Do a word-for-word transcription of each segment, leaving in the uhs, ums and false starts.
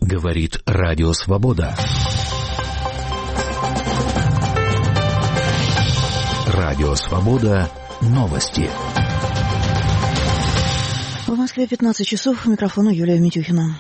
Говорит Радио Свобода. Радио Свобода. Новости. В Москве пятнадцать часов. У микрофона Юлия Митюхина.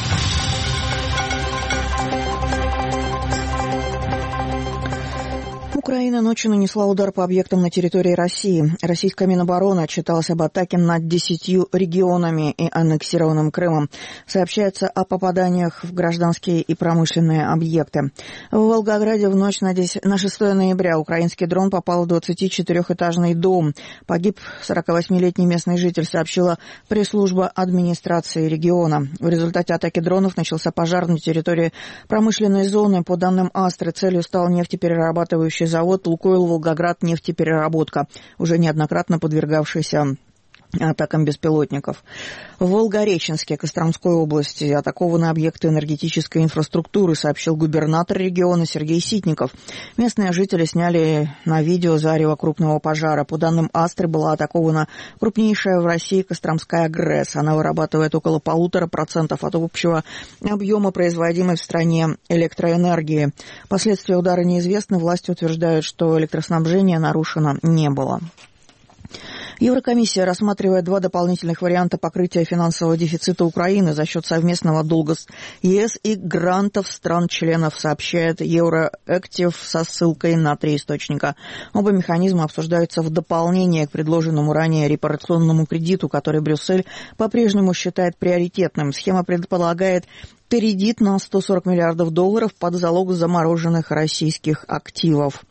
Украина ночью нанесла удар по объектам на территории России. Российская Минобороны отчиталась об атаке над десятью регионами и аннексированным Крымом. Сообщается о попаданиях в гражданские и промышленные объекты. В Волгограде в ночь на шестое ноября украинский дрон попал в двадцатичетырёхэтажный дом. Погиб сорокавосьмилетний местный житель, сообщила пресс-служба администрации региона. В результате атаки дронов начался пожар на территории промышленной зоны. По данным Астры, целью стал нефтеперерабатывающий завод «Лукойл Волгоград нефтепереработка», уже неоднократно подвергавшийся атакам беспилотников. В Волгореченске Костромской области атакованы объекты энергетической инфраструктуры, сообщил губернатор региона Сергей Ситников. Местные жители сняли на видео зарево крупного пожара. По данным Астры, была атакована крупнейшая в России Костромская ГРЭС. Она вырабатывает около полутора процентов от общего объема производимой в стране электроэнергии. Последствия удара неизвестны. Власти утверждают, что электроснабжение нарушено не было. Еврокомиссия рассматривает два дополнительных варианта покрытия финансового дефицита Украины за счет совместного долга с ЕС и грантов стран-членов, сообщает Евроактив со ссылкой на три источника. Оба механизма обсуждаются в дополнение к предложенному ранее репарационному кредиту, который Брюссель по-прежнему считает приоритетным. Схема предполагает кредит на сто сорок миллиардов долларов под залог замороженных российских активов.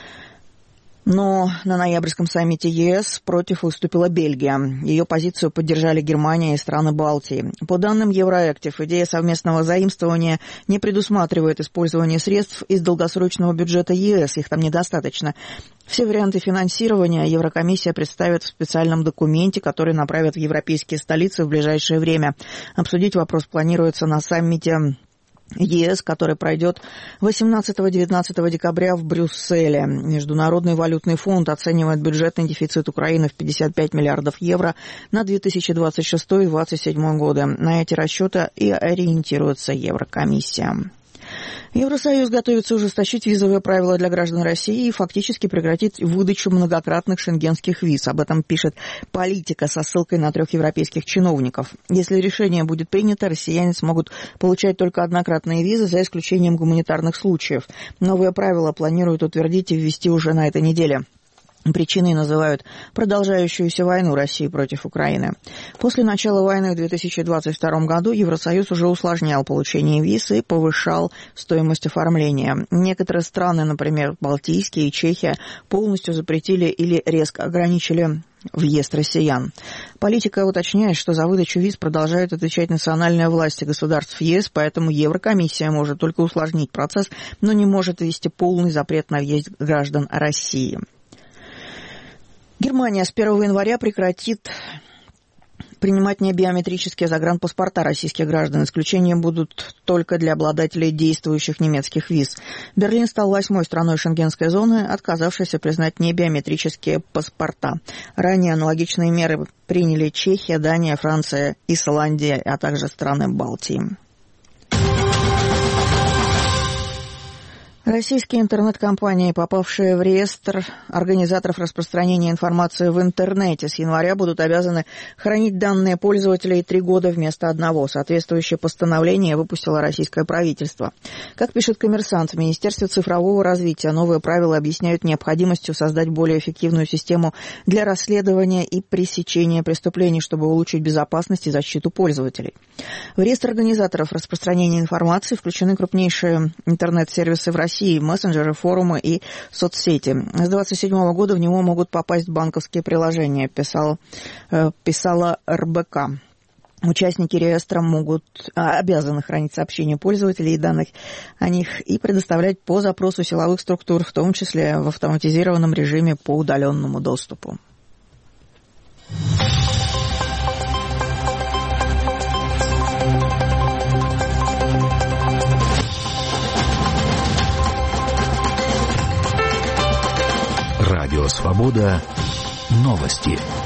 Но на ноябрьском саммите ЕС против выступила Бельгия. Ее позицию поддержали Германия и страны Балтии. По данным Евроактив, идея совместного заимствования не предусматривает использование средств из долгосрочного бюджета ЕС. Их там недостаточно. Все варианты финансирования Еврокомиссия представит в специальном документе, который направят в европейские столицы в ближайшее время. Обсудить вопрос планируется на саммите ЕС, который пройдет восемнадцатого-девятнадцатого декабря в Брюсселе. Международный валютный фонд оценивает бюджетный дефицит Украины в пятьдесят пять миллиардов евро на две тысячи двадцать шестой - две тысячи двадцать седьмой годы. На эти расчеты и ориентируется Еврокомиссия. Евросоюз готовится ужесточить визовые правила для граждан России и фактически прекратить выдачу многократных шенгенских виз. Об этом пишет «Политика» со ссылкой на трех европейских чиновников. Если решение будет принято, россияне смогут получать только однократные визы, за исключением гуманитарных случаев. Новые правила планируют утвердить и ввести уже на этой неделе. Причиной называют продолжающуюся войну России против Украины. После начала войны в две тысячи двадцать втором году Евросоюз уже усложнял получение виз и повышал стоимость оформления. Некоторые страны, например, Балтийские и Чехия, полностью запретили или резко ограничили въезд россиян. Политика уточняет, что за выдачу виз продолжают отвечать национальные власти государств ЕС, поэтому Еврокомиссия может только усложнить процесс, но не может ввести полный запрет на въезд граждан России. Германия с первого января прекратит принимать небиометрические загранпаспорта российских граждан. Исключения будут только для обладателей действующих немецких виз. Берлин стал восьмой страной шенгенской зоны, отказавшейся признать небиометрические паспорта. Ранее аналогичные меры приняли Чехия, Дания, Франция, Исландия, а также страны Балтии. Российские интернет-компании, попавшие в реестр организаторов распространения информации в интернете, с января будут обязаны хранить данные пользователей три года вместо одного. Соответствующее постановление выпустило российское правительство. Как пишет «Коммерсант», в Министерстве цифрового развития новые правила объясняют необходимостью создать более эффективную систему для расследования и пресечения преступлений, чтобы улучшить безопасность и защиту пользователей. В реестр организаторов распространения информации включены крупнейшие интернет-сервисы в России, мессенджеры, форумы и соцсети. С две тысячи двадцать седьмого года в него могут попасть банковские приложения, писал, писала эр бэ ка. Участники реестра могут, обязаны хранить сообщения пользователей и данных о них и предоставлять по запросу силовых структур, в том числе в автоматизированном режиме по удаленному доступу. Радио Свобода. Новости.